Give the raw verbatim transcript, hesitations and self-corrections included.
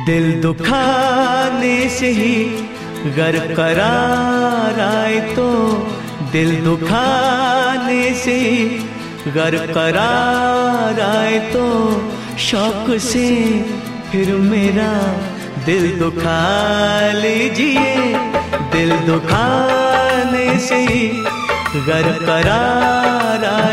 दिल दुखाने से ही गर करार आए तो, दिल दुखाने से ही गर करार आए तो, शौक से फिर मेरा दिल दुखा लीजिए। दिल दुखाने से ही गर करार आए